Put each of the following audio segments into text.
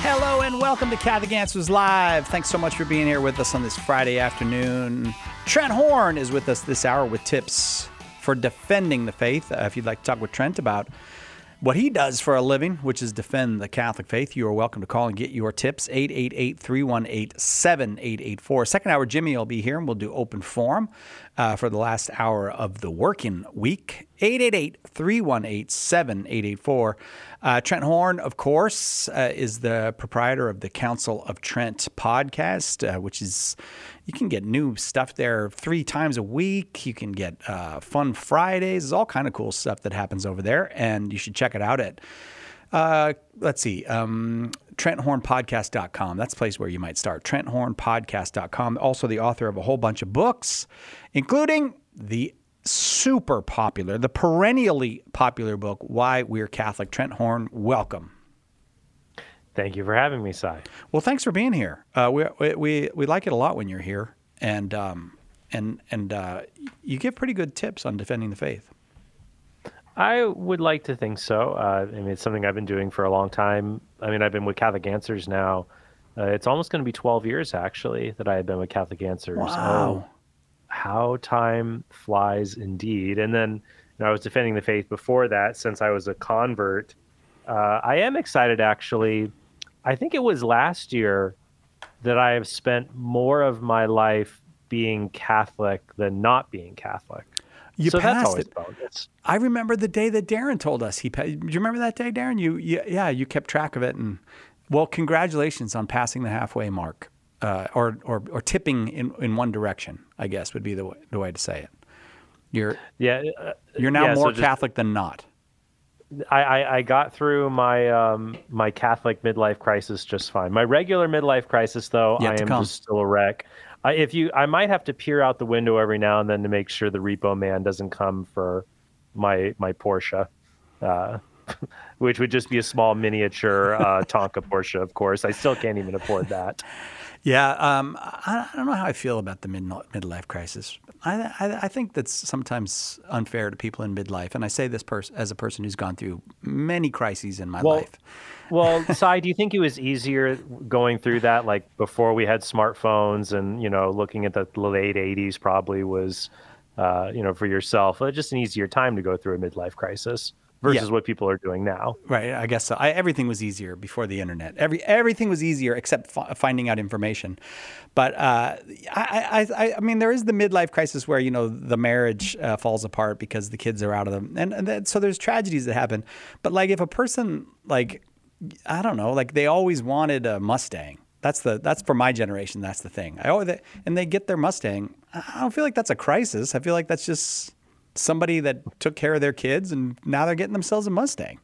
Hello and welcome to Catholic Answers Live. Thanks so much for being here with us on this Friday afternoon. Trent Horn is with us this hour with tips for defending the faith. If you'd like to talk with Trent about what he does for a living, which is defend the Catholic faith, you are welcome to call and get your tips, 888-318-7884. Second hour, Jimmy will be here, and we'll do open forum for the last hour of the working week, 888-318-7884. Trent Horn, of course, is the proprietor of the Council of Trent podcast, which is, you can get new stuff there 3 times a week. You can get fun Fridays. There's all kind of cool stuff that happens over there, and you should check it out at, TrentHornPodcast.com. That's a place where you might start, TrentHornPodcast.com. Also the author of a whole bunch of books, including the super popular, the perennially popular book, Why We're Catholic. Trent Horn, welcome. Thank you for having me, Si. Well, thanks for being here. We like it a lot when you're here, and you give pretty good tips on defending the faith. I would like to think so. I mean, it's something I've been doing for a long time. I mean, I've been with Catholic Answers now. It's almost going to be 12 years, actually, that I have been with Catholic Answers. Wow. Oh, how time flies indeed. And then I was defending the faith before that, since I was a convert. I am excited, actually. I think it was last year that I have spent more of my life being Catholic than not being Catholic. So that's passed always it. bonus. I remember the day that Darren told us do you remember that day, Darren? You kept track of it, and well, congratulations on passing the halfway mark, or tipping in one direction, I guess would be the way to say it. You're now more Catholic than not. I got through my my Catholic midlife crisis just fine. My regular midlife crisis, though, I am just still a wreck. I might have to peer out the window every now and then to make sure the repo man doesn't come for my Porsche, which would just be a small miniature Tonka Porsche, of course. I still can't even afford that. Yeah, I don't know how I feel about the midlife crisis. I think that's sometimes unfair to people in midlife, and I say this as a person who's gone through many crises in my life. Well, Si, do you think it was easier going through that, like before we had smartphones, and looking at the late '80s probably was, for yourself, just an easier time to go through a midlife crisis versus what people are doing now? Right, I guess so. Everything was easier before the internet. Everything was easier except finding out information. But I mean, there is the midlife crisis where the marriage falls apart because the kids are out of them, and so there's tragedies that happen. But like if a person I don't know, they always wanted a Mustang. That's for my generation. That's the thing. And they get their Mustang. I don't feel like that's a crisis. I feel like that's just somebody that took care of their kids, and now they're getting themselves a Mustang.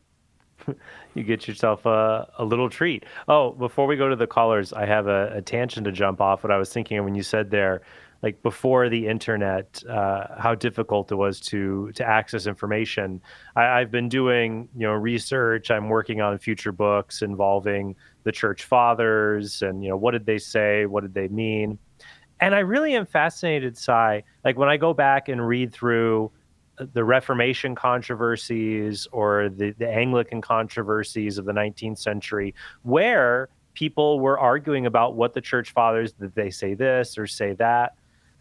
You get yourself a little treat. Oh, before we go to the callers, I have a tangent to jump off. What I was thinking when you said there, like before the internet, how difficult it was to access information. I've been doing research. I'm working on future books involving the Church Fathers, and what did they say? What did they mean? And I really am fascinated, Si. Like when I go back and read through the Reformation controversies or the Anglican controversies of the 19th century, where people were arguing about what the Church Fathers, did they say this or say that?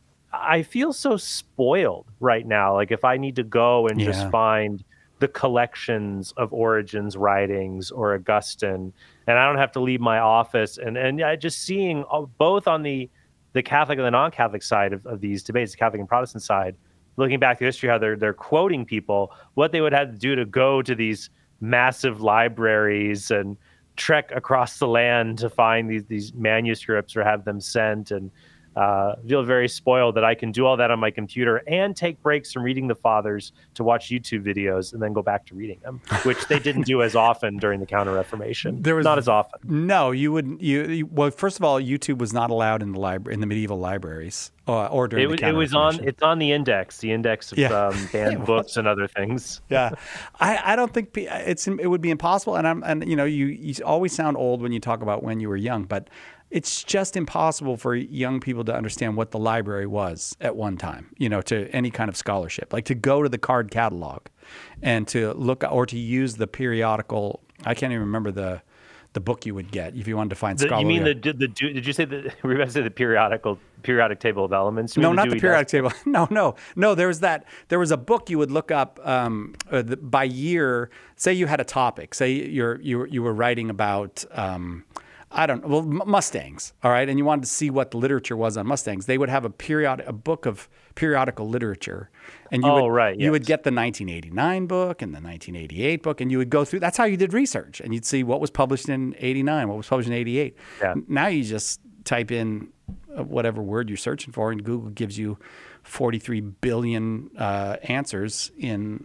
I feel so spoiled right now. Like if I need to go and just find the collections of Origen's writings or Augustine, and I don't have to leave my office, and just seeing both on the Catholic and the non-Catholic side of these debates, the Catholic and Protestant side, looking back to history, how they're quoting people, what they would have to do to go to these massive libraries and trek across the land to find these manuscripts or have them sent, and feel very spoiled that I can do all that on my computer and take breaks from reading the Fathers to watch YouTube videos and then go back to reading them, which they didn't do as often during the Counter-Reformation. Not as often. No, you wouldn't. Well, first of all, YouTube was not allowed in the medieval libraries or during the Counter-Reformation. It's on the index of banned books and other things. Yeah, I don't think it would be impossible. And you always sound old when you talk about when you were young, but it's just impossible for young people to understand what the library was at one time, to any kind of scholarship, like to go to the card catalog and to look or to use the periodical. I can't even remember the book you would get if you wanted to find You scholarly. mean did you say were you about to say the periodic table of elements? No, not the periodic table. No. There was a book you would look up by year. Say you had a topic. Say you were writing about Mustangs. All right, and you wanted to see what the literature was on Mustangs. They would have a book of periodical literature, and you would get the 1989 book and the 1988 book, and you would go through. That's how you did research, and you'd see what was published in 89, what was published in 88. Yeah. Now you just type in whatever word you're searching for, and Google gives you 43 billion answers in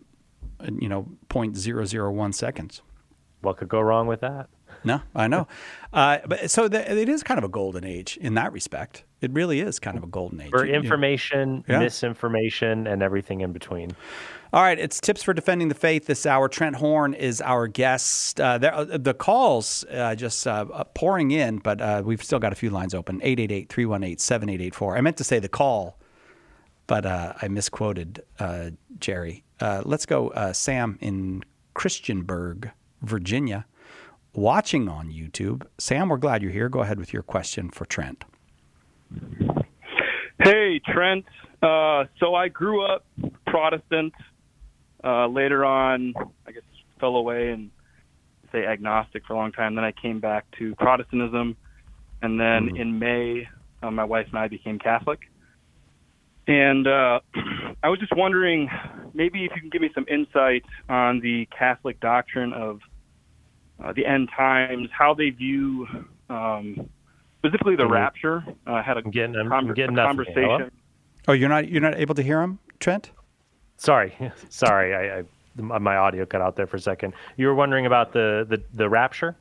0.001 seconds. What could go wrong with that? No, I know. It is kind of a golden age in that respect. It really is kind of a golden age. For information, misinformation, and everything in between. All right, it's Tips for Defending the Faith this hour. Trent Horn is our guest. The calls just pouring in, but we've still got a few lines open. 888-318-7884. I meant to say the call, but I misquoted Jerry. Let's go Sam in Christiansburg, Virginia, watching on YouTube. Sam, we're glad you're here. Go ahead with your question for Trent. Hey, Trent. So I grew up Protestant. Later on, I guess, fell away and say agnostic for a long time. Then I came back to Protestantism. And then in May, my wife and I became Catholic. And I was just wondering, maybe if you can give me some insight on the Catholic doctrine of the end times, how they view specifically the rapture. I had a conversation. Oh, you're not able to hear him, Trent? Sorry. I my audio cut out there for a second. You were wondering about the rapture?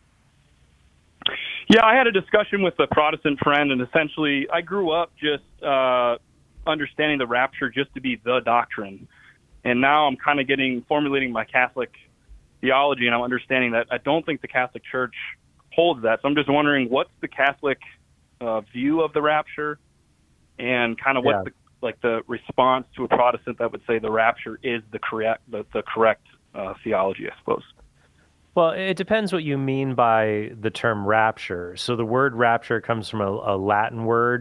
Yeah, I had a discussion with a Protestant friend, and essentially I grew up just understanding the rapture just to be the doctrine. And now I'm kind of formulating my Catholic theology, and I'm understanding that I don't think the Catholic Church holds that. So I'm just wondering, what's the Catholic view of the rapture, and kind of what's the response to a Protestant that would say the rapture is the correct theology, I suppose. Well, it depends what you mean by the term rapture. So the word rapture comes from a Latin word,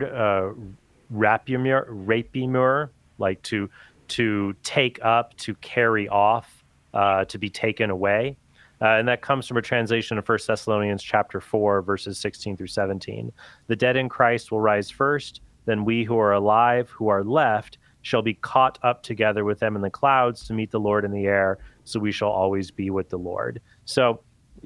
rapimur, like to take up, to carry off, to be taken away. And that comes from a translation of 1 Thessalonians chapter 4, verses 16 through 17. The dead in Christ will rise first, then we who are alive, who are left, shall be caught up together with them in the clouds to meet the Lord in the air, so we shall always be with the Lord. So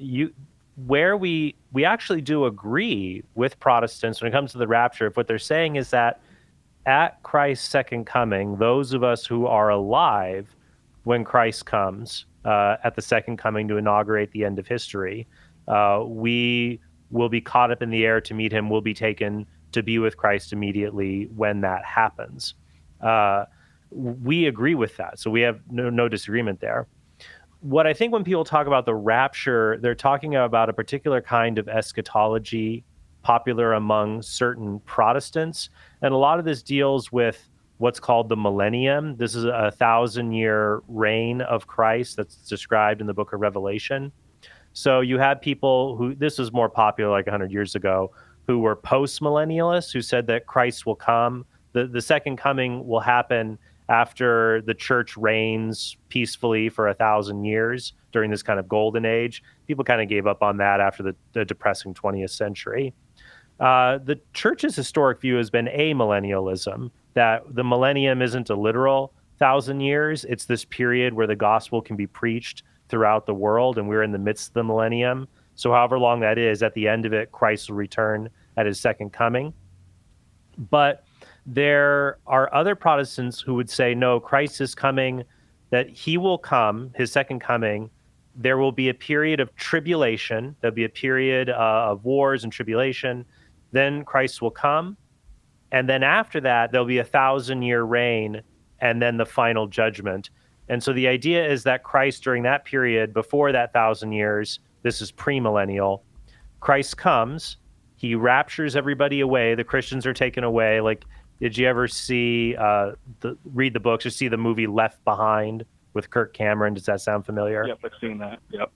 we actually do agree with Protestants when it comes to the rapture. If what they're saying is that at Christ's second coming, those of us who are alive when Christ comes at the second coming to inaugurate the end of history, we will be caught up in the air to meet him. We'll be taken to be with Christ immediately when that happens. We agree with that. So we have no disagreement there. What I think when people talk about the rapture, they're talking about a particular kind of eschatology popular among certain Protestants. And a lot of this deals with what's called the millennium. This is a 1,000-year reign of Christ that's described in the book of Revelation. So you had people who, this was more popular like 100 years ago, who were post-millennialists, who said that Christ will come. The second coming will happen after the church reigns peacefully for 1,000 years during this kind of golden age. People kind of gave up on that after the depressing 20th century. The church's historic view has been amillennialism, that the millennium isn't a literal 1,000 years. It's this period where the gospel can be preached throughout the world, and we're in the midst of the millennium. So however long that is, at the end of it, Christ will return at his second coming. But there are other Protestants who would say, no, Christ is coming, that he will come, his second coming. There will be a period of tribulation. There'll be a period of wars and tribulation. Then Christ will come. And then after that, there'll be a 1,000-year reign and then the final judgment. And so the idea is that Christ, during that period, before that 1,000 years, this is premillennial, Christ comes, he raptures everybody away. The Christians are taken away. Like, did you ever see, read the books or see the movie Left Behind with Kirk Cameron? Does that sound familiar? Yep, I've seen that. Yep.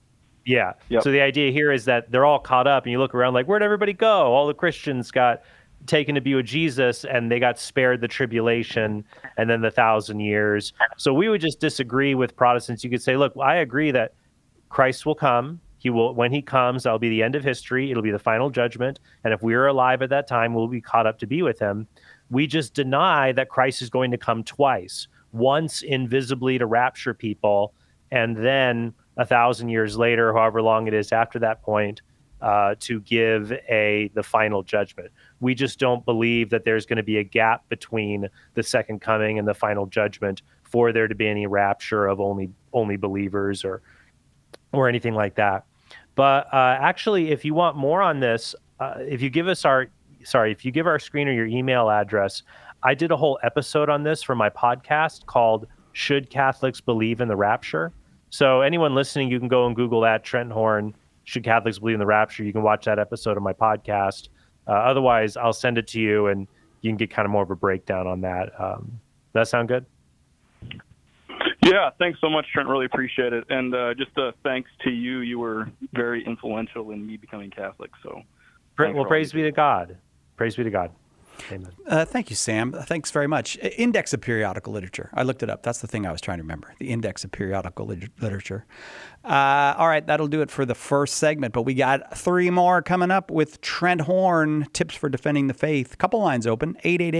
Yeah. Yep. So the idea here is that they're all caught up, and you look around like, where'd everybody go? All the Christians got taken to be with Jesus, and they got spared the tribulation and then the 1,000 years. So we would just disagree with Protestants. You could say, look, I agree that Christ will come. He will, when he comes, that'll be the end of history. It'll be the final judgment. And if we're alive at that time, we'll be caught up to be with him. We just deny that Christ is going to come twice, once invisibly to rapture people, and then 1,000 years later, however long it is after that point, to give the final judgment. We just don't believe that there's going to be a gap between the second coming and the final judgment for there to be any rapture of only believers or anything like that. But actually, if you want more on this, if you give our screener your email address, I did a whole episode on this for my podcast called Should Catholics Believe in the Rapture? So anyone listening, you can go and Google that, Trent Horn, Should Catholics Believe in the Rapture? You can watch that episode of my podcast. Otherwise, I'll send it to you and you can get kind of more of a breakdown on that. Does that sound good? Yeah, thanks so much, Trent. Really appreciate it. And just thanks to you. You were very influential in me becoming Catholic. So, well, praise be to God. Praise be to God. Amen. Thank you, Sam. Thanks very much. Index of Periodical Literature. I looked it up. That's the thing I was trying to remember, the Index of Periodical Literature. All right, that'll do it for the first segment, but we got 3 more coming up with Trent Horn, Tips for Defending the Faith. Couple lines open,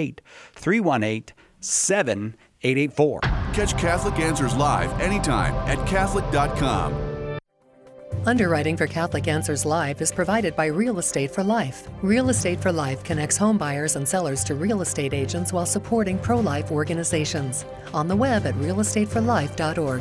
888-318-7884. Catch Catholic Answers live anytime at Catholic.com. Underwriting for Catholic Answers Live is provided by Real Estate for Life. Real Estate for Life connects home buyers and sellers to real estate agents while supporting pro-life organizations. On the web at realestateforlife.org.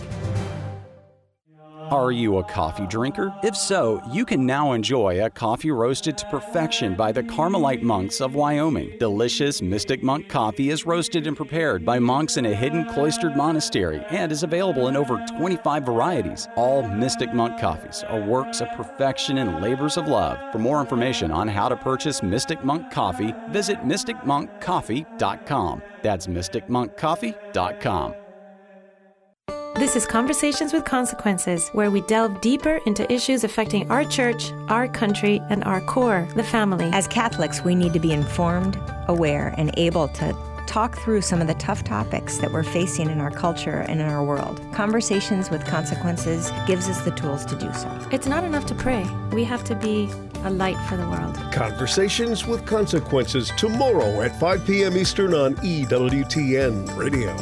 Are you a coffee drinker? If so, you can now enjoy a coffee roasted to perfection by the Carmelite monks of Wyoming. Delicious Mystic Monk coffee is roasted and prepared by monks in a hidden cloistered monastery and is available in over 25 varieties. All Mystic Monk coffees are works of perfection and labors of love. For more information on how to purchase Mystic Monk coffee, visit mysticmonkcoffee.com. That's mysticmonkcoffee.com. This is Conversations with Consequences, where we delve deeper into issues affecting our church, our country, and our core, the family. As Catholics, we need to be informed, aware, and able to talk through some of the tough topics that we're facing in our culture and in our world. Conversations with Consequences gives us the tools to do so. It's not enough to pray. We have to be a light for the world. Conversations with Consequences, tomorrow at 5 p.m. Eastern on EWTN Radio.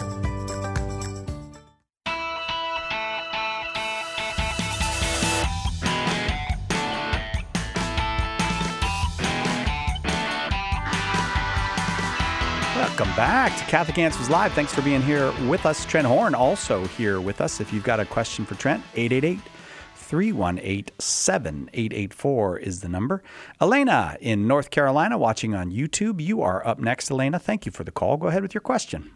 Welcome back to Catholic Answers Live. Thanks for being here with us. Trent Horn also here with us. If you've got a question for Trent, 888-318-7884 is the number. Elena in North Carolina watching on YouTube. You are up next, Elena. Thank you for the call. Go ahead with your question.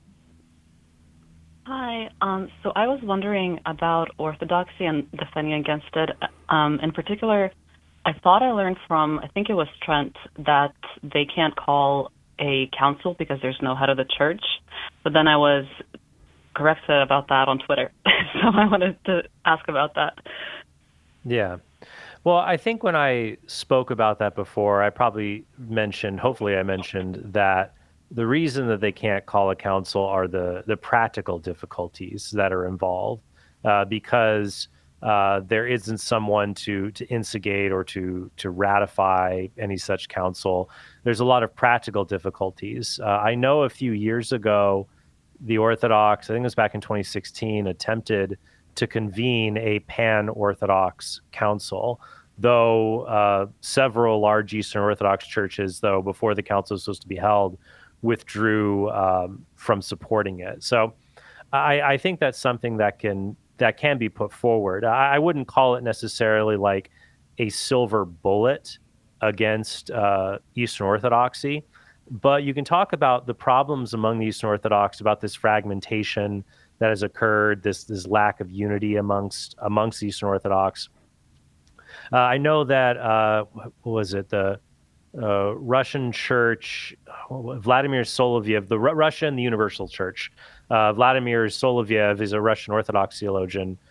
Hi. So I was wondering about orthodoxy and defending against it. In particular, I thought I learned from, I think it was Trent, that they can't call a council because there's no head of the church. But then I was corrected about that on Twitter. So I wanted to ask about that. Yeah. Well, I think when I spoke about that before, hopefully I mentioned that the reason that they can't call a council are the practical difficulties that are involved, because there isn't someone to instigate or to ratify any such council. There's a lot of practical difficulties. I know a few years ago, the Orthodox, I think it was back in 2016, attempted to convene a pan-Orthodox council, though several large Eastern Orthodox churches, though, before the council was supposed to be held, withdrew from supporting it. So I think that's something that can be put forward. I wouldn't call it necessarily like a silver bullet against Eastern Orthodoxy, but you can talk about the problems among the Eastern Orthodox, about this fragmentation that has occurred, this lack of unity amongst Eastern Orthodox. I know that what was it, the Russian Church, Vladimir Soloviev, the Russia and the Universal Church. Vladimir Soloviev is a Russian Orthodox theologian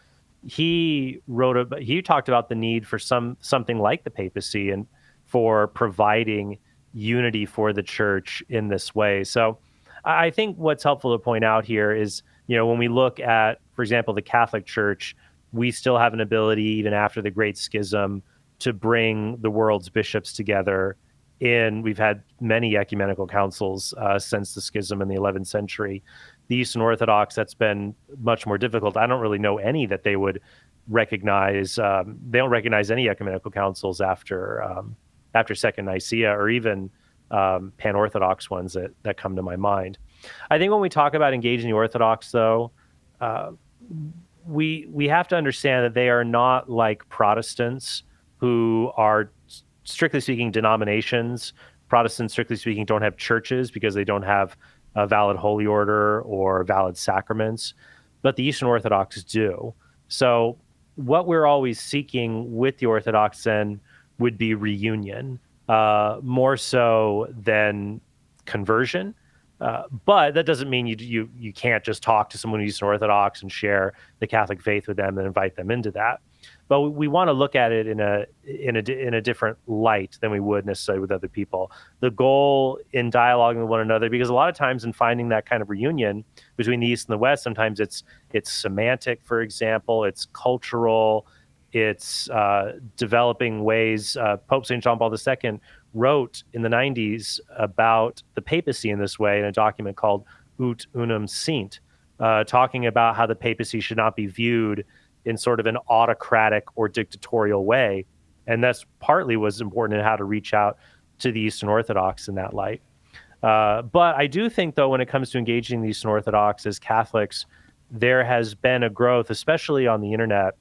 he talked about the need for something like the papacy and for providing unity for the church in this way. So I think what's helpful to point out here is, when we look at, for example, the Catholic Church, we still have an ability, even after the Great Schism, to bring the world's bishops together. We've had many ecumenical councils since the schism in the 11th century. The Eastern Orthodox, that's been much more difficult. I don't really know any that they would recognize. They don't recognize any ecumenical councils after Second Nicaea, or even pan-Orthodox ones that come to my mind. I think when we talk about engaging the Orthodox, though, we have to understand that they are not like Protestants, who are, strictly speaking, denominations. Protestants, strictly speaking, don't have churches because they don't have a valid holy order or valid sacraments, but the Eastern Orthodox do. So what we're always seeking with the Orthodox then would be reunion, more so than conversion. But that doesn't mean you can't just talk to someone who's Eastern Orthodox and share the Catholic faith with them and invite them into that. But we want to look at it in a different light than we would necessarily with other people. The goal in dialoguing with one another, because a lot of times in finding that kind of reunion between the East and the West, sometimes it's semantic, for example, it's cultural, it's developing ways. Pope St. John Paul II wrote in the 90s about the papacy in this way in a document called Ut Unum Sint, talking about how the papacy should not be viewed in sort of an autocratic or dictatorial way. And that's partly was important in how to reach out to the Eastern Orthodox in that light. But I do think, though, when it comes to engaging the Eastern Orthodox as Catholics, there has been a growth, especially on the internet,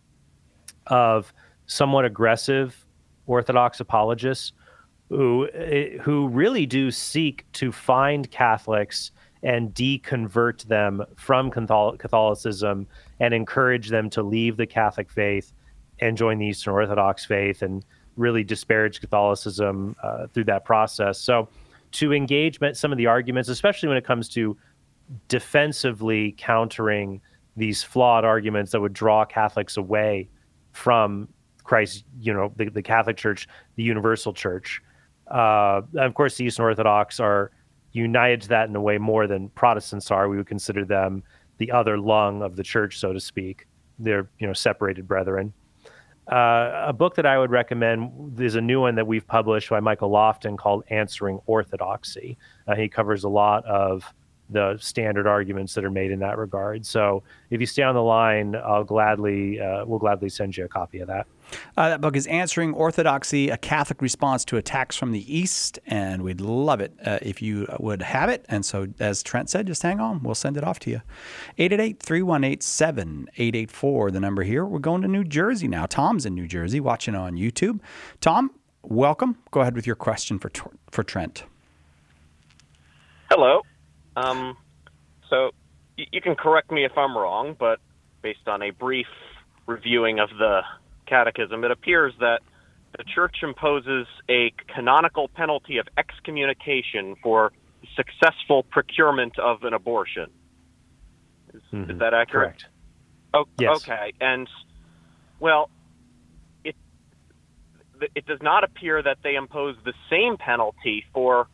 of somewhat aggressive Orthodox apologists who really do seek to find Catholics and deconvert them from Catholicism and encourage them to leave the Catholic faith and join the Eastern Orthodox faith, and really disparage Catholicism through that process. So to engage some of the arguments, especially when it comes to defensively countering these flawed arguments that would draw Catholics away from Christ, the Catholic Church, the universal church. Of course, the Eastern Orthodox are united to that in a way more than Protestants are. We would consider them the other lung of the church, so to speak. They're, separated brethren. A book that I would recommend is a new one that we've published by Michael Lofton called Answering Orthodoxy. He covers a lot of the standard arguments that are made in that regard. So if you stay on the line, we'll gladly send you a copy of that. That book is Answering Orthodoxy, a Catholic Response to Attacks from the East, and we'd love it if you would have it. And so, as Trent said, just hang on. We'll send it off to you. 888-318-7884, the number here. We're going to New Jersey now. Tom's in New Jersey, watching on YouTube. Tom, welcome. Go ahead with your question for Trent. Hello. So you can correct me if I'm wrong, but based on a brief reviewing of the Catechism, it appears that the Church imposes a canonical penalty of excommunication for successful procurement of an abortion. Is that accurate? Correct. Oh, yes. Okay. And, well, it does not appear that they impose the same penalty for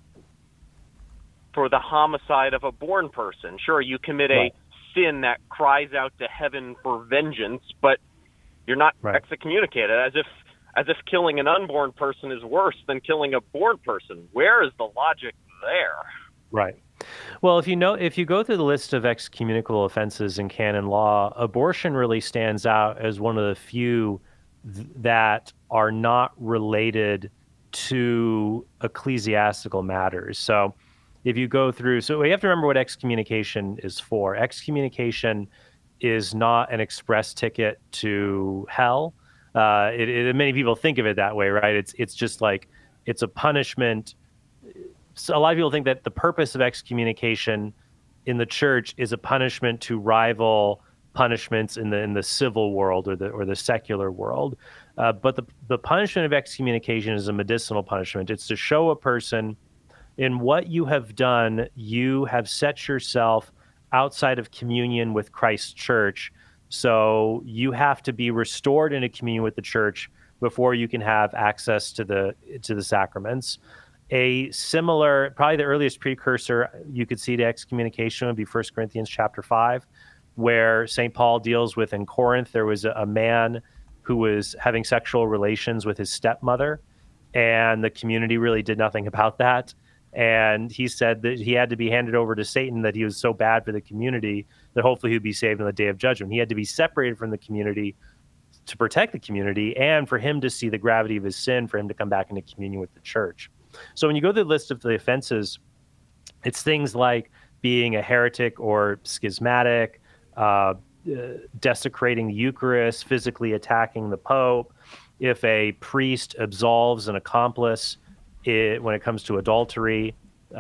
the homicide of a born person. Sure, you commit a sin that cries out to heaven for vengeance, but you're not excommunicated, as if killing an unborn person is worse than killing a born person. Where is the logic there? Right. Well, if you go through the list of excommunicable offenses in canon law, abortion really stands out as one of the few that are not related to ecclesiastical matters. So if you go through, so we have to remember what excommunication is for. Excommunication is not an express ticket to hell. Many people think of it that way, right? It's just like, it's a punishment. So a lot of people think that the purpose of excommunication in the church is a punishment to rival punishments in the civil world or the secular world. But the punishment of excommunication is a medicinal punishment. It's to show a person, in what you have done, you have set yourself outside of communion with Christ's church, So you have to be restored into communion with the church before you can have access to the sacraments. A similar, probably the earliest precursor you could see to excommunication would be 1 Corinthians chapter 5, where St. Paul deals with in Corinth, there was a man who was having sexual relations with his stepmother, and the community really did nothing about that. And he said that he had to be handed over to Satan, that he was so bad for the community that hopefully he'd be saved on the day of judgment. He had to be separated from the community to protect the community and for him to see the gravity of his sin, for him to come back into communion with the church. So when you go through the list of the offenses, it's things like being a heretic or schismatic, desecrating the Eucharist, physically attacking the Pope, if a priest absolves an accomplice when it comes to adultery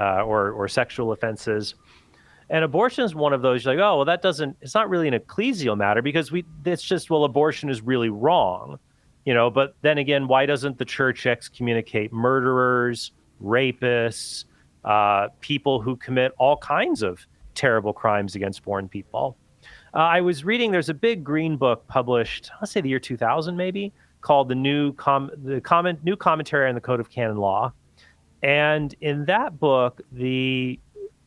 or sexual offenses. And abortion is one of those. You're like, oh, well, it's not really an ecclesial matter because it's just, well, abortion is really wrong, but then again, why doesn't the church excommunicate murderers, rapists, people who commit all kinds of terrible crimes against born people? I was reading, there's a big green book published, I'll say the year 2000 maybe, called the New Commentary on the Code of Canon Law. And in that book, the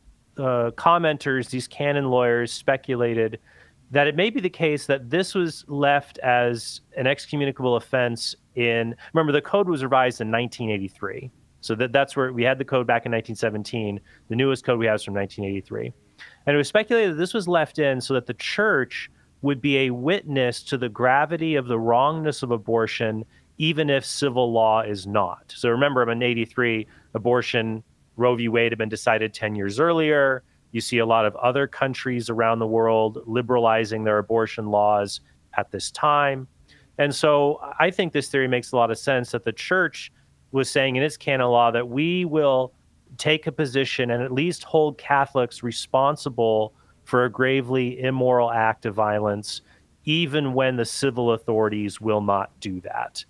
commenters, these canon lawyers, speculated that it may be the case that this was left as an excommunicable offense remember, the code was revised in 1983. So that's where we had the code back in 1917. The newest code we have is from 1983. And it was speculated that this was left in so that the church would be a witness to the gravity of the wrongness of abortion, even if civil law is not. So remember, in 83, abortion, Roe v. Wade had been decided 10 years earlier. You see a lot of other countries around the world liberalizing their abortion laws at this time. And so I think this theory makes a lot of sense, that the church was saying in its canon law that we will take a position and at least hold Catholics responsible for a gravely immoral act of violence, even when the civil authorities will not do that.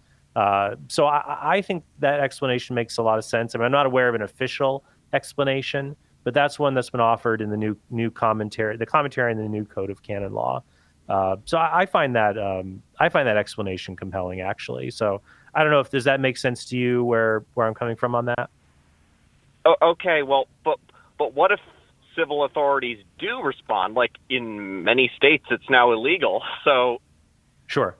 So I think that explanation makes a lot of sense. I mean, I'm not aware of an official explanation, but that's one that's been offered in the new commentary, the commentary in the new Code of Canon Law. So I find that explanation compelling, actually. So I don't know, does that make sense to you where I'm coming from on that? Oh, okay, well, but what if civil authorities do respond? Like in many states, it's now illegal. So, sure.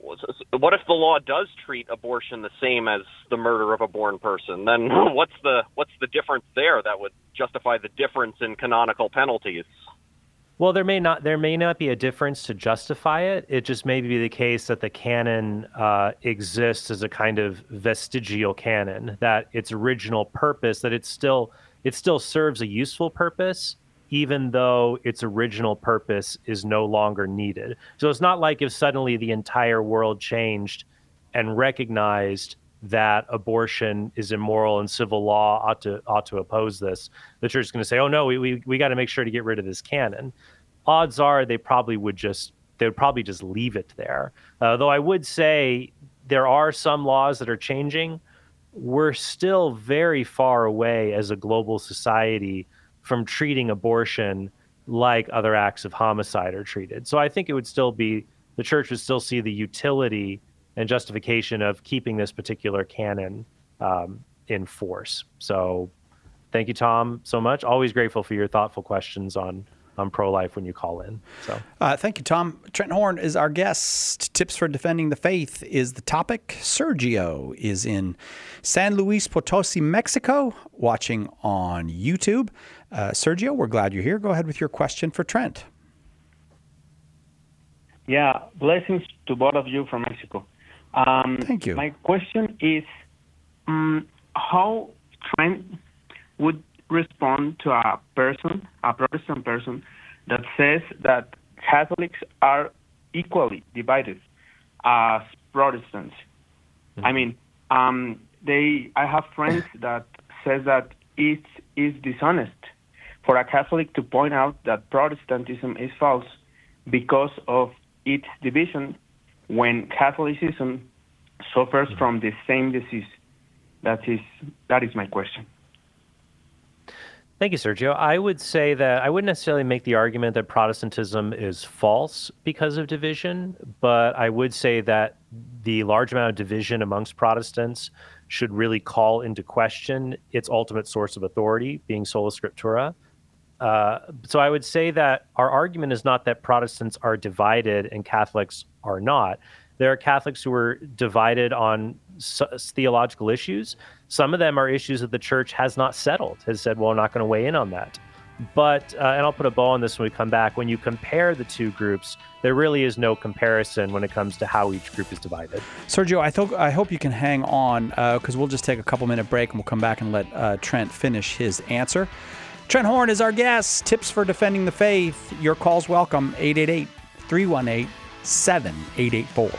What if the law does treat abortion the same as the murder of a born person? Then what's the difference there that would justify the difference in canonical penalties? Well, there may not be a difference to justify it. It just may be the case that the canon exists as a kind of vestigial canon, that its original purpose, that it still serves a useful purpose, even though its original purpose is no longer needed. So it's not like if suddenly the entire world changed and recognized that abortion is immoral and civil law ought to oppose this. The church is going to say, oh no, we got to make sure to get rid of this canon. Odds are they would probably just leave it there. Though I would say there are some laws that are changing. We're still very far away as a global society from treating abortion like other acts of homicide are treated. So I think the church would still see the utility and justification of keeping this particular canon in force. So thank you, Tom, so much. Always grateful for your thoughtful questions on pro-life when you call in. So thank you, Tom. Trent Horn is our guest. Tips for defending the faith is the topic. Sergio is in San Luis Potosi, Mexico, watching on YouTube. Sergio, we're glad you're here. Go ahead with your question for Trent. Yeah, blessings to both of you from Mexico. Thank you. My question is how Trent would respond to a Protestant person, that says that Catholics are equally divided as Protestants. Mm-hmm. I mean, I have friends that says that it is dishonest for a Catholic to point out that Protestantism is false because of its division when Catholicism suffers from the same disease. That is my question. Thank you, Sergio. I would say that I wouldn't necessarily make the argument that Protestantism is false because of division, but I would say that the large amount of division amongst Protestants should really call into question its ultimate source of authority, being sola scriptura. So I would say that our argument is not that Protestants are divided and Catholics are not. There are Catholics who are divided on theological issues. Some of them are issues that the church has not settled, has said, well, we're not going to weigh in on that. But, and I'll put a bow on this when we come back, when you compare the two groups, there really is no comparison when it comes to how each group is divided. Sergio, I hope you can hang on because we'll just take a couple-minute break and we'll come back and let Trent finish his answer. Trent Horn is our guest. Tips for defending the faith. Your call's welcome, 888-318-7884.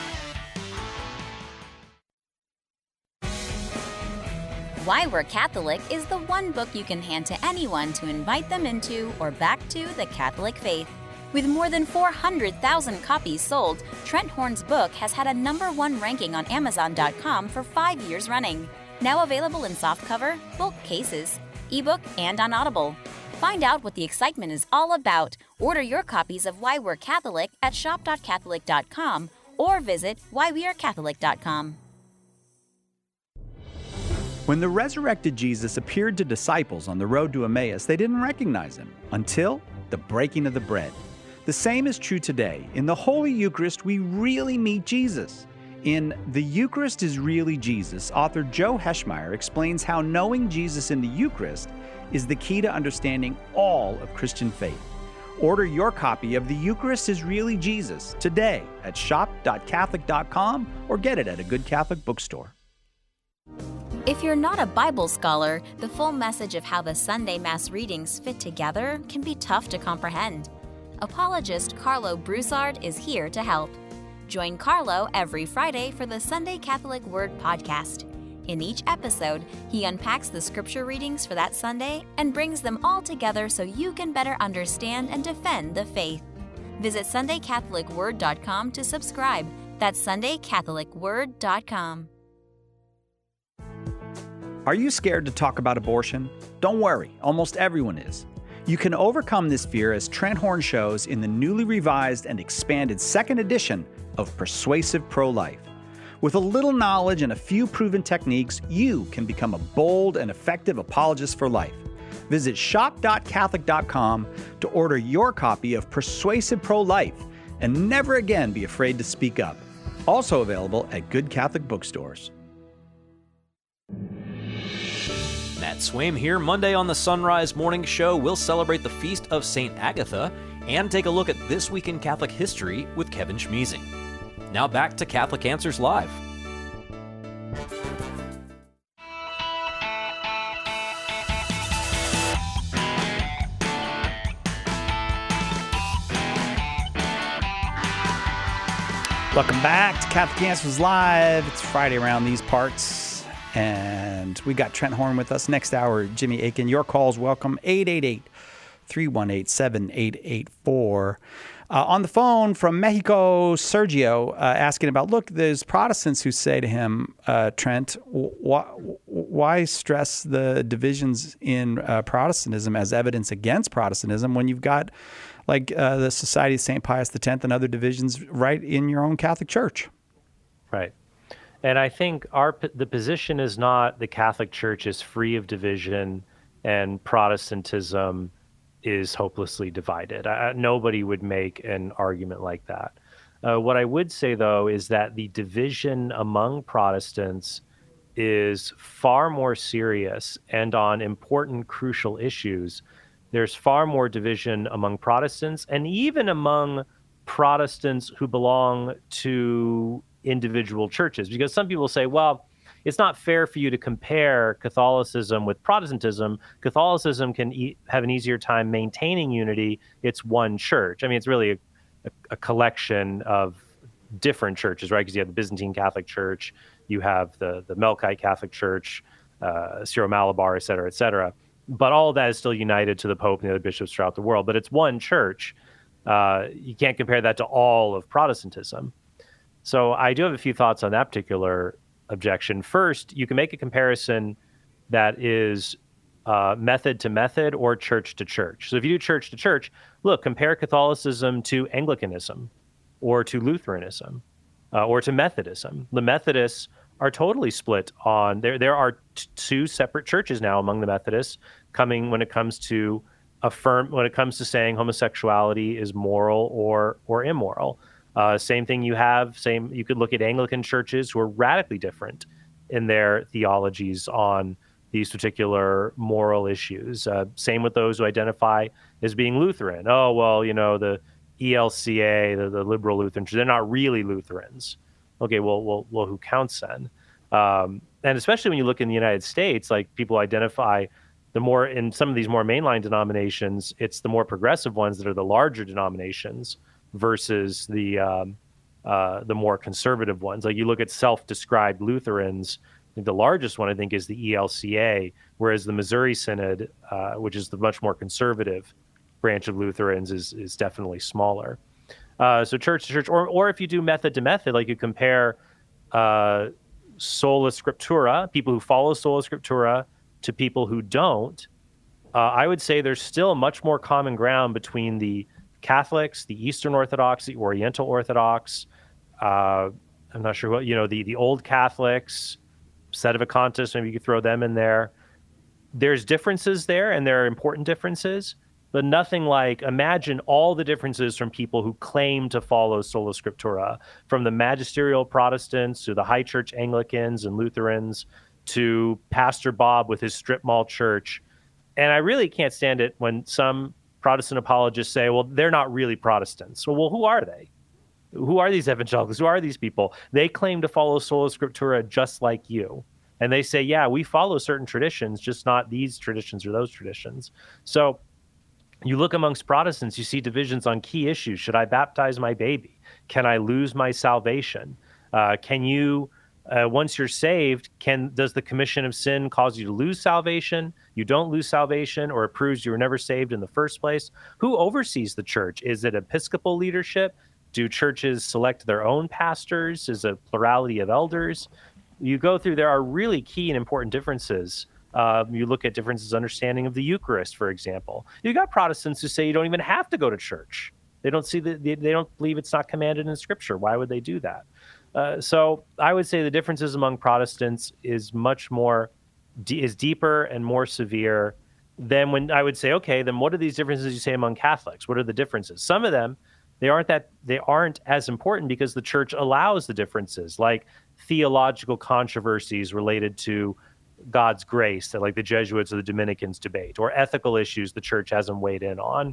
Why We're Catholic is the one book you can hand to anyone to invite them into or back to the Catholic faith. With more than 400,000 copies sold, Trent Horn's book has had a #1 ranking on Amazon.com for 5 years running. Now available in softcover, bulk cases, ebook, and on Audible. Find out what the excitement is all about. Order your copies of Why We're Catholic at shop.catholic.com or visit whywearecatholic.com. When the resurrected Jesus appeared to disciples on the road to Emmaus, they didn't recognize him until the breaking of the bread. The same is true today. In the Holy Eucharist, we really meet Jesus. In The Eucharist is Really Jesus, author Joe Heschmeyer explains how knowing Jesus in the Eucharist is the key to understanding all of Christian faith. Order your copy of The Eucharist is Really Jesus today at shop.catholic.com or get it at a good Catholic bookstore. If you're not a Bible scholar, the full message of how the Sunday Mass readings fit together can be tough to comprehend. Apologist Carlo Broussard is here to help. Join Carlo every Friday for the Sunday Catholic Word podcast. In each episode, he unpacks the scripture readings for that Sunday and brings them all together so you can better understand and defend the faith. Visit SundayCatholicWord.com to subscribe. That's SundayCatholicWord.com. Are you scared to talk about abortion? Don't worry, almost everyone is. You can overcome this fear as Trent Horn shows in the newly revised and expanded second edition of Persuasive Pro-Life. With a little knowledge and a few proven techniques, you can become a bold and effective apologist for life. Visit shop.catholic.com to order your copy of Persuasive Pro-Life and never again be afraid to speak up. Also available at good Catholic bookstores. Matt Swaim here. Monday on the Sunrise Morning Show, we'll celebrate the feast of St. Agatha and take a look at This Week in Catholic History with Kevin Schmeezing. Now back to Catholic Answers Live. Welcome back to Catholic Answers Live. It's Friday around these parts. And we got Trent Horn with us. Next hour, Jimmy Akin. Your calls welcome, 888-318-7884. On the phone from Mexico, Sergio asking about, look, there's Protestants who say to him, Trent, why stress the divisions in Protestantism as evidence against Protestantism when you've got like the Society of St. Pius X and other divisions right in your own Catholic Church? Right. And I think the position is not the Catholic Church is free of division and Protestantism is hopelessly divided. Nobody would make an argument like that. What I would say, though, is that the division among Protestants is far more serious, and on important, crucial issues, there's far more division among Protestants and even among Protestants who belong to individual churches, because some people say, well, it's not fair for you to compare Catholicism with Protestantism. Catholicism can have an easier time maintaining unity. It's one church. I mean, it's really a collection of different churches, right? Because you have the Byzantine Catholic Church, you have the Melkite Catholic Church, Syro-Malabar, et cetera, et cetera. But all of that is still united to the Pope and the other bishops throughout the world. But it's one church. You can't compare that to all of Protestantism. So I do have a few thoughts on that particular objection. First, you can make a comparison that is method to method or church to church. So if you do church to church, look, compare Catholicism to Anglicanism or to Lutheranism or to Methodism. The Methodists are totally split on, there are two separate churches now among the Methodists coming when it comes to saying homosexuality is moral or immoral. You could look at Anglican churches who are radically different in their theologies on these particular moral issues. Same with those who identify as being Lutheran. Oh, well, the ELCA, the liberal Lutherans, they're not really Lutherans. Okay, well, who counts then? And especially when you look in the United States, like people identify in some of these more mainline denominations, it's the more progressive ones that are the larger denominations versus the more conservative ones. Like you look at self-described Lutherans, the largest one I think is the ELCA, whereas the Missouri Synod, which is the much more conservative branch of Lutherans, is definitely smaller. So church to church, or if you do method to method, like you compare sola scriptura, people who follow sola scriptura to people who don't, I would say there's still much more common ground between the Catholics, the Eastern Orthodox, the Oriental Orthodox. I'm not sure what, the Old Catholics, Sedevacantists, maybe you could throw them in there. There's differences there, and there are important differences, but nothing like, imagine all the differences from people who claim to follow sola scriptura, from the magisterial Protestants to the high church Anglicans and Lutherans to Pastor Bob with his strip mall church. And I really can't stand it when some Protestant apologists say, well, they're not really Protestants. Well, who are they? Who are these evangelicals? Who are these people? They claim to follow sola scriptura just like you. And they say, yeah, we follow certain traditions, just not these traditions or those traditions. So you look amongst Protestants, you see divisions on key issues. Should I baptize my baby? Can I lose my salvation? Once you're saved, does the commission of sin cause you to lose salvation? You don't lose salvation, or it proves you were never saved in the first place? Who oversees the church? Is it Episcopal leadership? Do churches select their own pastors? Is it a plurality of elders? You go through, there are really key and important differences. You look at differences understanding of the Eucharist, for example. You got Protestants who say you don't even have to go to church. They don't believe it's not commanded in Scripture. Why would they do that? So I would say the differences among Protestants is much more, is deeper and more severe than when I would say, okay, then what are these differences you say among Catholics? What are the differences? Some of them, they aren't as important because the church allows the differences, like theological controversies related to God's grace, that like the Jesuits or the Dominicans debate, or ethical issues the church hasn't weighed in on,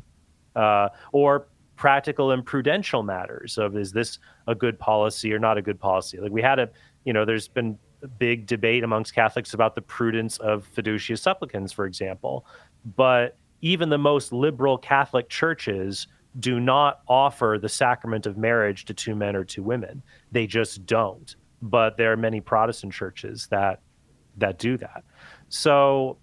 or practical and prudential matters of, is this a good policy or not a good policy? Like we had there's been a big debate amongst Catholics about the prudence of fiducia supplicans, for example. But even the most liberal Catholic churches do not offer the sacrament of marriage to two men or two women. They just don't. But there are many Protestant churches that do that. So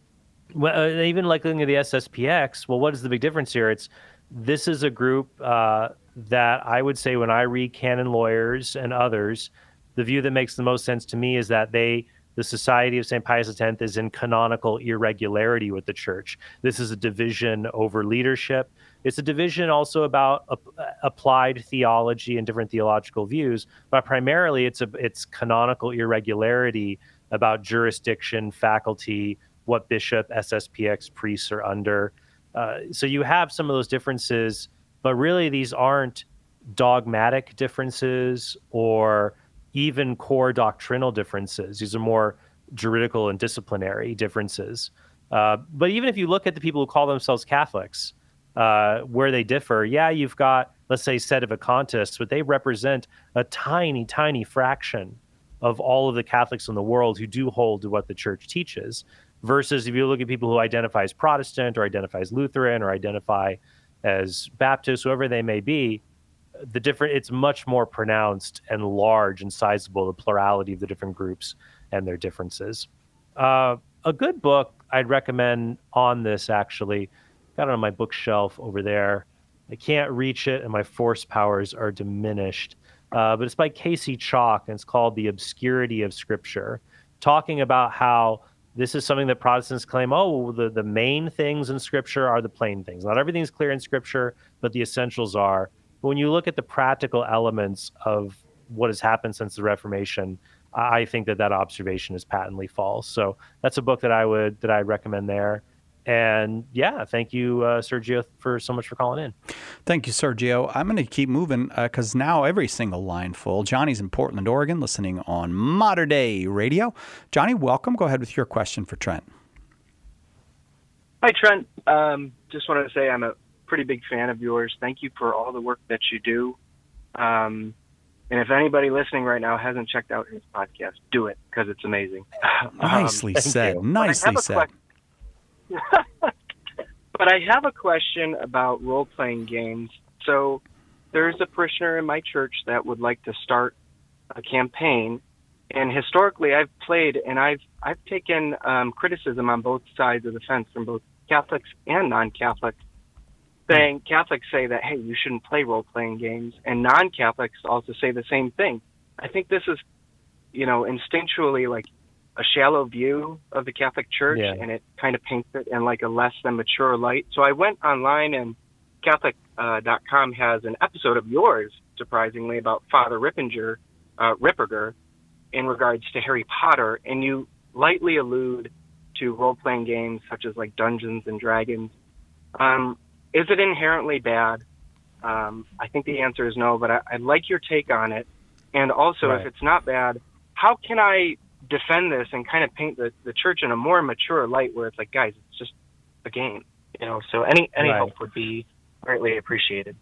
even like looking at the SSPX, well, what is the big difference here? This is a group that I would say, when I read canon lawyers and others, the view that makes the most sense to me is that the Society of St. Pius X is in canonical irregularity with the church. This is a division over leadership. It's a division also about applied theology and different theological views, but primarily it's canonical irregularity about jurisdiction, faculty, what bishop, SSPX priests are under. So you have some of those differences, but really these aren't dogmatic differences or even core doctrinal differences. These are more juridical and disciplinary differences. But even if you look at the people who call themselves Catholics, where they differ, you've got, let's say, Sedevacantists, but they represent a tiny, tiny fraction of all of the Catholics in the world who do hold to what the church teaches. Versus if you look at people who identify as Protestant or identify as Lutheran or identify as Baptist, whoever they may be, it's much more pronounced and large and sizable, the plurality of the different groups and their differences. A good book I'd recommend on this, actually, got it on my bookshelf over there. I can't reach it and my force powers are diminished. But it's by Casey Chalk and it's called The Obscurity of Scripture, talking about how this is something that Protestants claim, the main things in Scripture are the plain things. Not everything's clear in Scripture, but the essentials are. But when you look at the practical elements of what has happened since the Reformation, I think that observation is patently false. So that's a book that I'd recommend there. And yeah, thank you, Sergio, so much for calling in. Thank you, Sergio. I'm going to keep moving because now every single line full. Johnny's in Portland, Oregon, listening on Mater Dei Radio. Johnny, welcome. Go ahead with your question for Trent. Hi, Trent. Just wanted to say I'm a pretty big fan of yours. Thank you for all the work that you do. And if anybody listening right now hasn't checked out his podcast, do it because it's amazing. Nicely said. Nicely said. But I have a question about role-playing games. So there's a parishioner in my church that would like to start a campaign. And historically, I've played and I've taken criticism on both sides of the fence from both Catholics and non-Catholics. Saying Catholics say that, hey, you shouldn't play role-playing games. And non-Catholics also say the same thing. I think this is, instinctually like a shallow view of the Catholic Church, and it kind of paints it in like a less than mature light. So I went online, and Catholic.com has an episode of yours, surprisingly, about Father Ripperger in regards to Harry Potter, and you lightly allude to role-playing games such as like Dungeons and Dragons. Is it inherently bad? I think the answer is no, but I'd like your take on it. And also, if it's not bad, how can I defend this and kind of paint the church in a more mature light where it's like, guys, it's just a game, so any help would be greatly appreciated.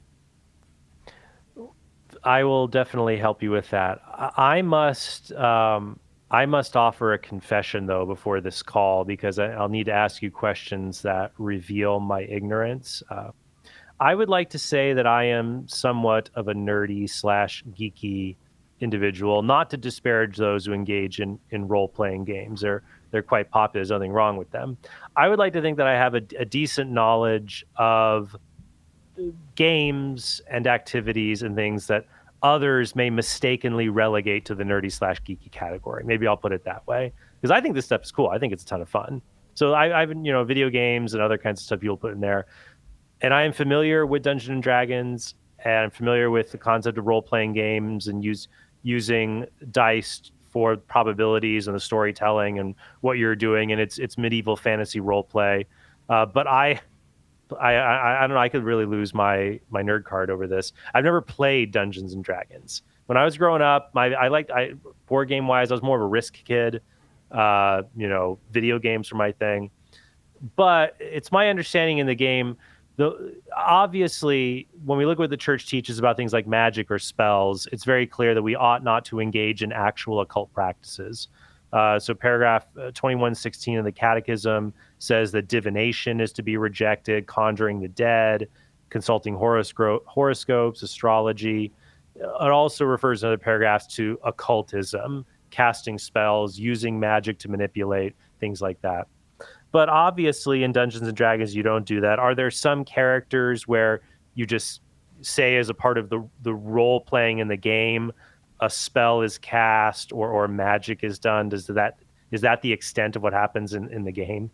I will definitely help you with that. I must offer a confession though before this call, because I'll need to ask you questions that reveal my ignorance. I would like to say that I am somewhat of a nerdy / geeky individual, not to disparage those who engage in role-playing games. They're quite popular. There's nothing wrong with them. I would like to think that I have a decent knowledge of games and activities and things that others may mistakenly relegate to the nerdy / geeky category. Maybe I'll put it that way, because I think this stuff is cool. I think it's a ton of fun. So I've video games and other kinds of stuff you'll put in there. And I am familiar with Dungeons and Dragons, and I'm familiar with the concept of role-playing games and using dice for probabilities and the storytelling and what you're doing, and it's medieval fantasy role play. But I don't know. I could really lose my nerd card over this. I've never played Dungeons and Dragons. When I was growing up, I board game wise, I was more of a Risk kid. Video games were my thing. But it's my understanding in the game. Obviously, when we look at what the church teaches about things like magic or spells, it's very clear that we ought not to engage in actual occult practices. So paragraph 2116 of the Catechism says that divination is to be rejected, conjuring the dead, consulting horoscopes, astrology. It also refers in other paragraphs to occultism, casting spells, using magic to manipulate, things like that. But obviously in Dungeons and Dragons, you don't do that. Are there some characters where you just say as a part of the role playing in the game, a spell is cast or magic is done? Is that the extent of what happens in the game?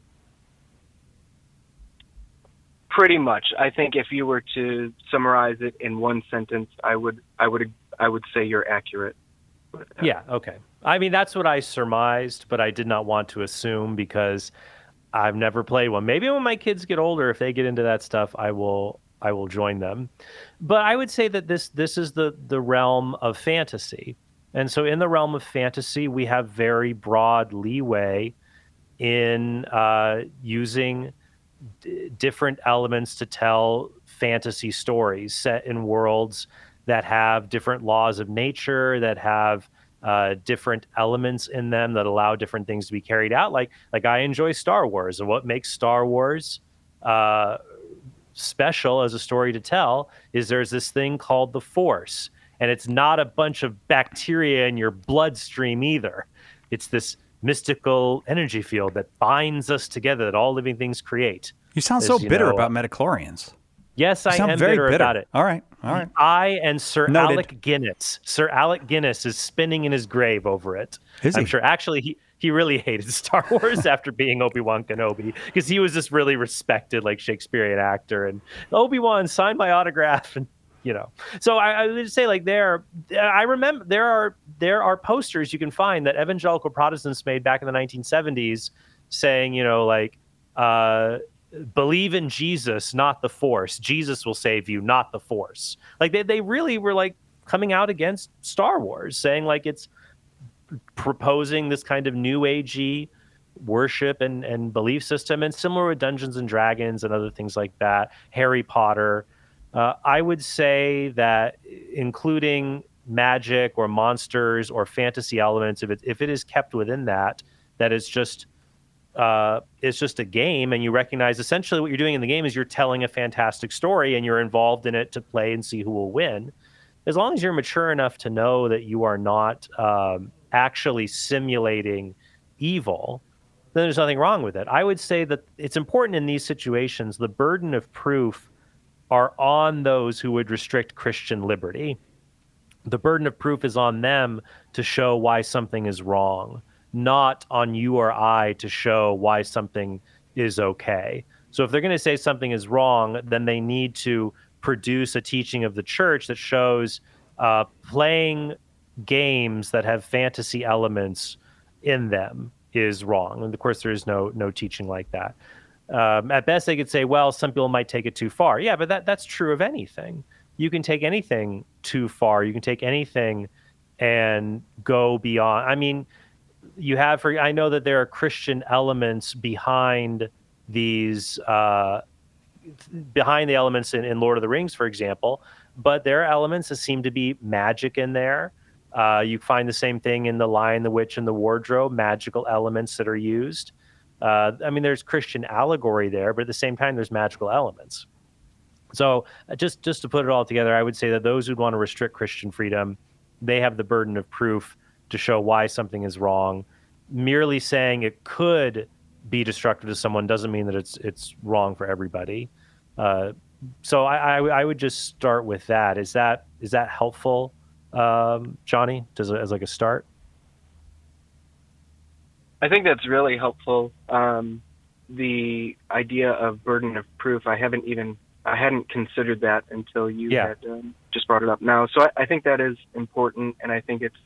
Pretty much. I think if you were to summarize it in one sentence, I would say you're accurate. Yeah. Okay. I mean, that's what I surmised, but I did not want to assume because I've never played one. Maybe when my kids get older, if they get into that stuff, I will join them. But I would say that this is the realm of fantasy. And so in the realm of fantasy, we have very broad leeway in using different elements to tell fantasy stories set in worlds that have different laws of nature, that have different elements in them that allow different things to be carried out. Like I enjoy Star Wars, and what makes Star Wars special as a story to tell is there's this thing called the Force, and it's not a bunch of bacteria in your bloodstream either. It's this mystical energy field that binds us together, that all living things create. You sound so bitter about midichlorians. Yes, I am bitter about it. All right. I and Sir Alec Guinness. Sir Alec Guinness is spinning in his grave over it. Is he? I'm sure. Actually, he really hated Star Wars after being Obi-Wan Kenobi, because he was this really respected, like, Shakespearean actor, and Obi-Wan signed my autograph, and So I would say, like, I remember there are posters you can find that evangelical Protestants made back in the 1970s saying, believe in Jesus, not the Force. Jesus will save you, not the Force. Like, they really were, like, coming out against Star Wars, saying, like, it's proposing this kind of new agey worship and belief system, and similar with Dungeons and Dragons and other things like that, Harry Potter. I would say that including magic or monsters or fantasy elements, if it is kept within that it's just a game, and you recognize essentially what you're doing in the game is you're telling a fantastic story and you're involved in it to play and see who will win. As long as you're mature enough to know that you are not actually simulating evil, then there's nothing wrong with it. I would say that it's important in these situations, the burden of proof are on those who would restrict Christian liberty. The burden of proof is on them to show why something is wrong, not on you or I to show why something is okay. So if they're going to say something is wrong, then they need to produce a teaching of the church that shows playing games that have fantasy elements in them is wrong. And of course, there is no teaching like that. At best, they could say, well, some people might take it too far. Yeah, but that's true of anything. You can take anything too far. You can take anything and go beyond. I mean, I know that there are Christian elements behind these, behind the elements in Lord of the Rings, for example, but there are elements that seem to be magic in there. You find the same thing in The Lion, the Witch, and the Wardrobe, magical elements that are used. There's Christian allegory there, but at the same time, there's magical elements. So just to put it all together, I would say that those who want to restrict Christian freedom, they have the burden of proof to show why something is wrong. Merely saying it could be destructive to someone doesn't mean that it's wrong for everybody. So I would just start with that. Is that helpful, Johnny, as like a start? I think that's really helpful. The idea of burden of proof, I hadn't considered that until you had just brought it up now. So I think that is important, and I think it's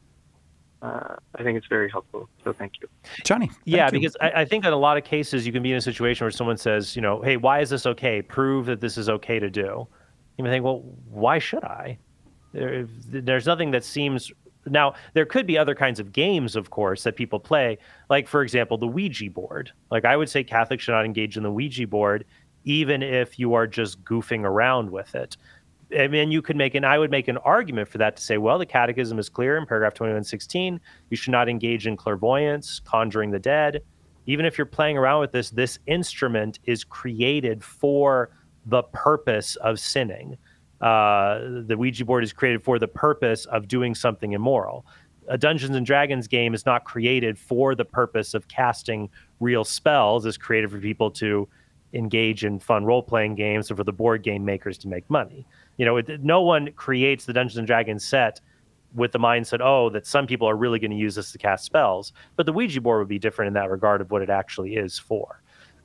very helpful. So thank you, Johnny. Because I think in a lot of cases you can be in a situation where someone says, hey, why is this okay? Prove that this is okay to do. You may think, well, why should I? There's nothing that seems. Now, there could be other kinds of games, of course, that people play, like, for example, the Ouija board. Like, I would say Catholics should not engage in the Ouija board, even if you are just goofing around with it. I mean, I would make an argument for that to say, well, the Catechism is clear in paragraph 2116. You should not engage in clairvoyance, conjuring the dead. Even if you're playing around with this instrument is created for the purpose of sinning. The Ouija board is created for the purpose of doing something immoral. A Dungeons and Dragons game is not created for the purpose of casting real spells. It's created for people to engage in fun role-playing games or for the board game makers to make money. No one creates the Dungeons and Dragons set with the mindset, that some people are really going to use this to cast spells. But the Ouija board would be different in that regard of what it actually is for.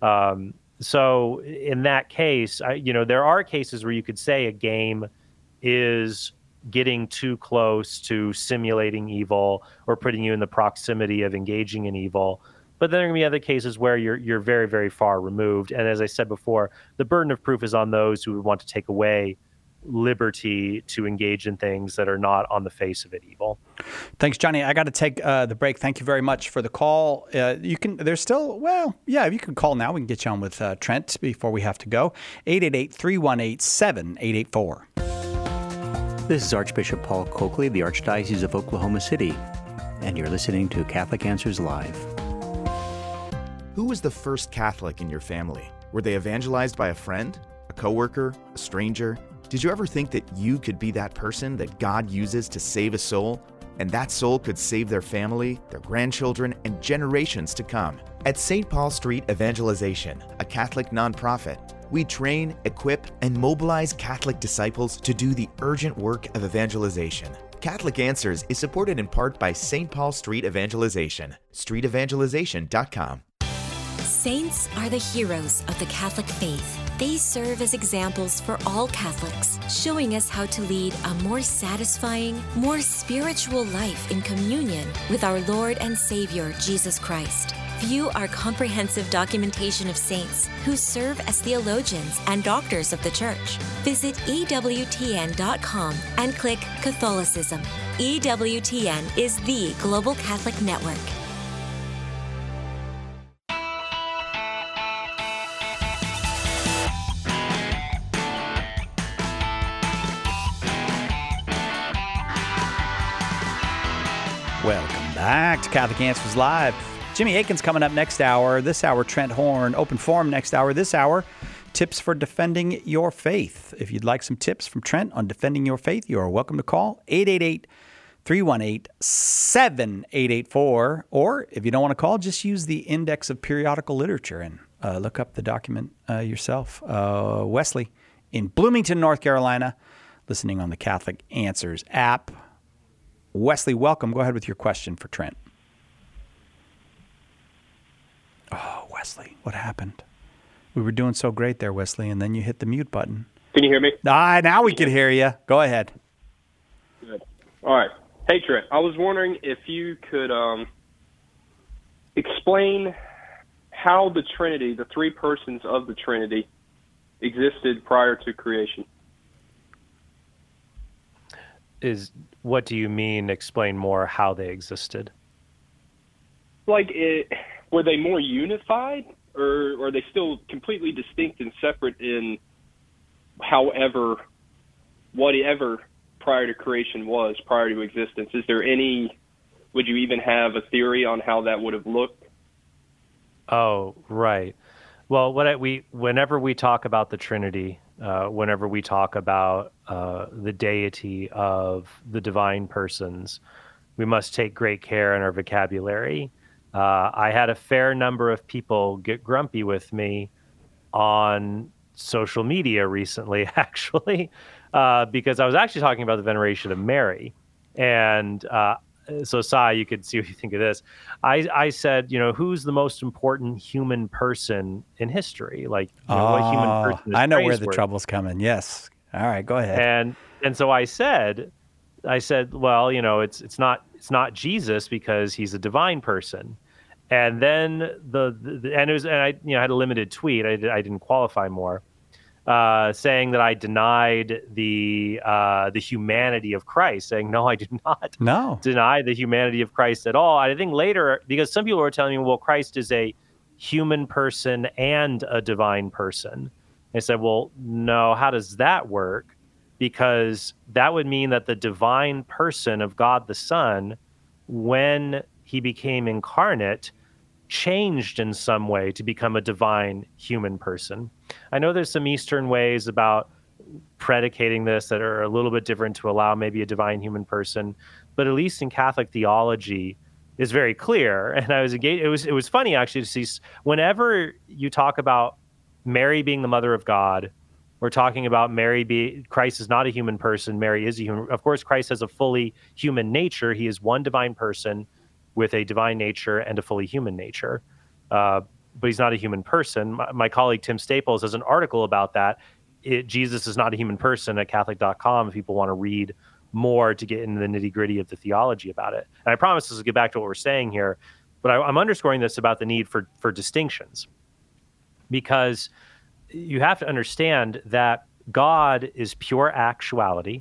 So in that case, there are cases where you could say a game is getting too close to simulating evil or putting you in the proximity of engaging in evil. But then there are going to be other cases where you're very, very far removed. And as I said before, the burden of proof is on those who would want to take away liberty to engage in things that are not on the face of it evil. Thanks, Johnny. I got to take the break. Thank you very much for the call. You can call now. We can get you on with Trent before we have to go. 888-318-7884. This is Archbishop Paul Coakley of the Archdiocese of Oklahoma City, and you're listening to Catholic Answers Live. Who was the first Catholic in your family? Were they evangelized by a friend, a coworker, a stranger? Did you ever think that you could be that person that God uses to save a soul, and that soul could save their family, their grandchildren, and generations to come? At St. Paul Street Evangelization, a Catholic nonprofit, we train, equip, and mobilize Catholic disciples to do the urgent work of evangelization. Catholic Answers is supported in part by St. Paul Street Evangelization, streetevangelization.com. Saints are the heroes of the Catholic faith. They serve as examples for all Catholics, showing us how to lead a more satisfying, more spiritual life in communion with our Lord and Savior, Jesus Christ. View our comprehensive documentation of saints who serve as theologians and doctors of the Church. Visit EWTN.com and click Catholicism. EWTN is the Global Catholic Network. Welcome back to Catholic Answers Live. Jimmy Akin's coming up next hour. This hour, Trent Horn. Open forum next hour. This hour, tips for defending your faith. If you'd like some tips from Trent on defending your faith, you are welcome to call 888-318-7884. Or if you don't want to call, just use the Index of Periodical Literature and look up the document yourself. Wesley in Bloomington, North Carolina, listening on the Catholic Answers app. Wesley, welcome. Go ahead with your question for Trent. Oh, Wesley, what happened? We were doing so great there, Wesley, and then you hit the mute button. Can you hear me? Now we can hear you. Go ahead. Good. All right. Hey, Trent, I was wondering if you could explain how the Trinity, the three persons of the Trinity, existed prior to creation. What do you mean, explain more how they existed? Were they more unified, or are they still completely distinct and separate in whatever prior to creation was, prior to existence? Would you even have a theory on how that would have looked? Oh, right. Well, whenever we talk about the Trinity, whenever we talk about the deity of the divine persons, we must take great care in our vocabulary. I had a fair number of people get grumpy with me on social media recently, actually, because I was actually talking about the veneration of Mary. And so, Sai, you could see what you think of this. I said, who's the most important human person in history? What human person is I know where the praiseworthy? trouble's coming. Yes. All right, go ahead. And so I said, well, it's not Jesus because he's a divine person. And then I had a limited tweet. I didn't qualify more, saying that I denied the humanity of Christ, saying no, I do not deny the humanity of Christ at all. I think later, because some people were telling me, well, Christ is a human person and a divine person. I said, well, no, how does that work? Because that would mean that the divine person of God the Son, when he became incarnate, changed in some way to become a divine human person. I know there's some Eastern ways about predicating this that are a little bit different to allow maybe a divine human person, but at least in Catholic theology is very clear. And I was engaged. It was funny actually to see whenever you talk about Mary being the mother of God, we're talking about Christ is not a human person. Mary is a human. Of course, Christ has a fully human nature. He is one divine person with a divine nature and a fully human nature. But he's not a human person. My colleague Tim Staples has an article about that. Jesus is not a human person at Catholic.com if people want to read more to get into the nitty-gritty of the theology about it. And I promise this will get back to what we're saying here, but I'm underscoring this about the need for distinctions. Because you have to understand that God is pure actuality.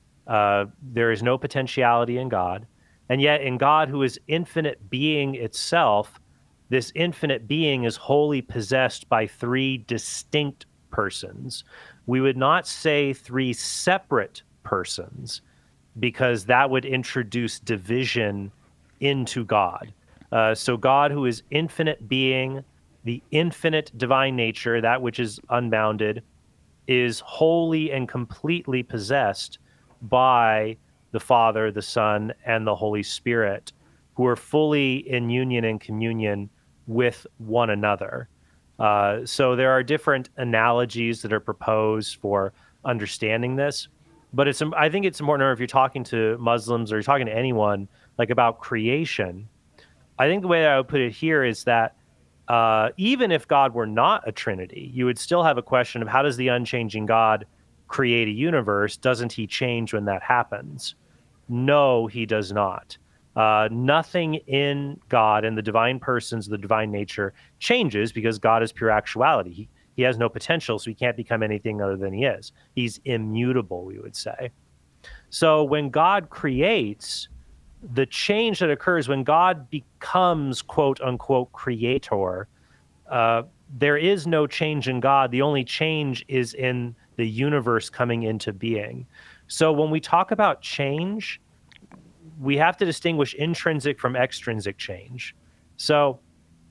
There is no potentiality in God. And yet in God, who is infinite being itself, this infinite being is wholly possessed by three distinct persons. We would not say three separate persons because that would introduce division into God. So God, who is infinite being, the infinite divine nature, that which is unbounded, is wholly and completely possessed by the Father, the Son, and the Holy Spirit, who are fully in union and communion with one another. So there are different analogies that are proposed for understanding this. But I think it's important, if you're talking to Muslims or you're talking to anyone like about creation, I think the way that I would put it here is that even if God were not a Trinity, you would still have a question of how does the unchanging God create a universe? Doesn't he change when that happens? No, he does not. Nothing in God and the divine persons, the divine nature changes because God is pure actuality. He has no potential, so he can't become anything other than he is. He's immutable, we would say. So when God creates, the change that occurs when God becomes, quote unquote, creator, there is no change in God. The only change is in the universe coming into being. So when we talk about change, we have to distinguish intrinsic from extrinsic change. So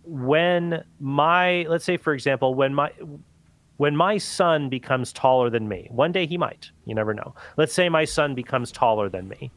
let's say, for example, when my son becomes taller than me, one day he might, you never know. Let's say my son becomes taller than me.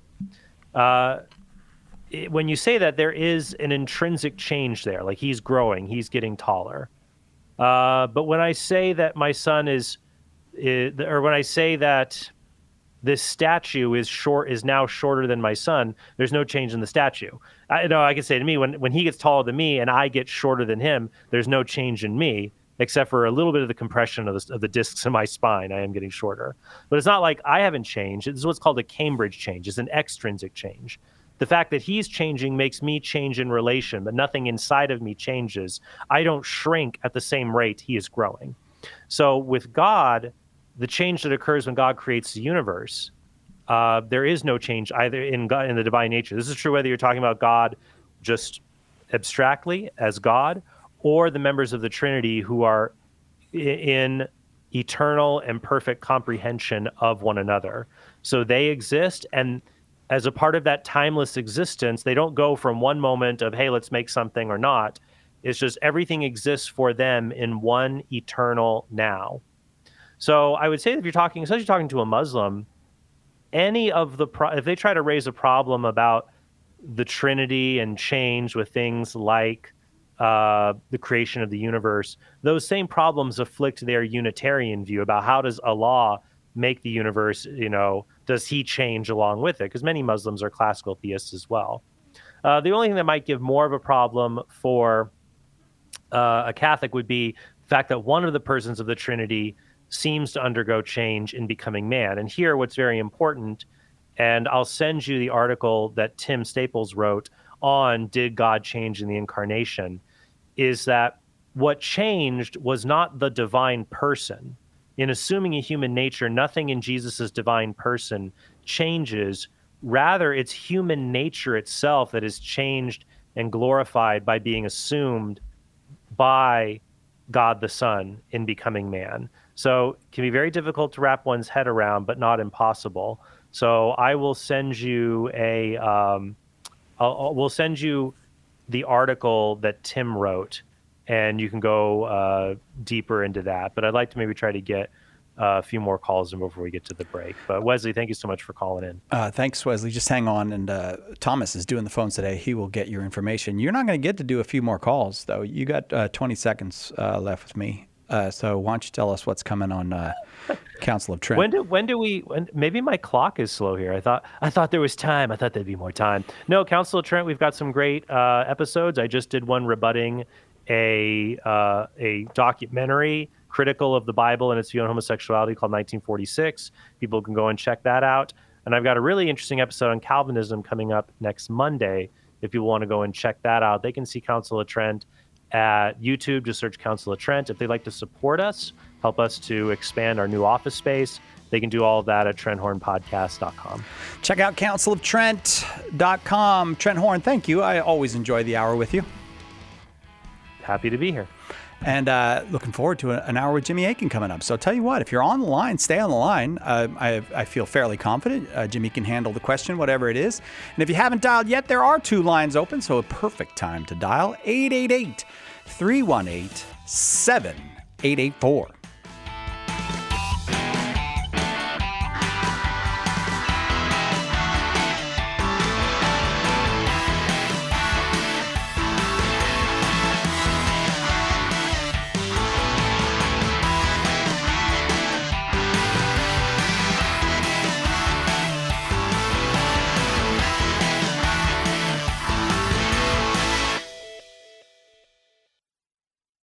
When you say that, there is an intrinsic change there, like he's growing, he's getting taller. But when I say that my son or when I say that this statue is now shorter than my son, there's no change in the statue. I can say to me, when he gets taller than me and I get shorter than him, there's no change in me, except for a little bit of the compression of the discs in my spine. I am getting shorter. But it's not like I haven't changed. This is what's called a Cambridge change. It's an extrinsic change. The fact that he's changing makes me change in relation, but nothing inside of me changes. I don't shrink at the same rate he is growing. So with God, the change that occurs when God creates the universe, there is no change either in God, in the divine nature. This is true whether you're talking about God just abstractly as God, or the members of the Trinity who are in eternal and perfect comprehension of one another. So they exist, and as a part of that timeless existence, they don't go from one moment of, hey, let's make something or not. It's just everything exists for them in one eternal now. So I would say that if you're talking, especially talking to a Muslim, if they try to raise a problem about the Trinity and change with things like the creation of the universe, those same problems afflict their Unitarian view about how does Allah make the universe, does he change along with it? Because many Muslims are classical theists as well. The only thing that might give more of a problem for a Catholic would be the fact that one of the persons of the Trinity seems to undergo change in becoming man. And here, what's very important, and I'll send you the article that Tim Staples wrote on Did God Change in the Incarnation, is that what changed was not the divine person. In assuming a human nature, nothing in Jesus's divine person changes. Rather, it's human nature itself that is changed and glorified by being assumed by God the Son in becoming man. So it can be very difficult to wrap one's head around, but not impossible. So I will send you we'll send you the article that Tim wrote, and you can go deeper into that. But I'd like to maybe try to get a few more calls in before we get to the break. But Wesley, thank you so much for calling in. Thanks, Wesley. Just hang on. And Thomas is doing the phones today. He will get your information. You're not going to get to do a few more calls, though. You got 20 seconds left with me. So why don't you tell us what's coming on Council of Trent? Maybe my clock is slow here. I thought there was time. I thought there'd be more time. No, Council of Trent, we've got some great episodes. I just did one rebutting a documentary critical of the Bible and its view on homosexuality called 1946. People can go and check that out. And I've got a really interesting episode on Calvinism coming up next Monday. If people want to go and check that out, they can see Council of Trent at YouTube. Just search Council of Trent. If they'd like to support us, help us to expand our new office space, they can do all of that at TrentHornPodcast.com. Check out counciloftrent.com. Trent Horn, thank you. I always enjoy the hour with you. Happy to be here. And looking forward to an hour with Jimmy Akin coming up. So tell you what, if you're on the line, stay on the line. I feel fairly confident Jimmy can handle the question, whatever it is. And if you haven't dialed yet, there are 2 lines open, so a perfect time to dial 888-318-7884.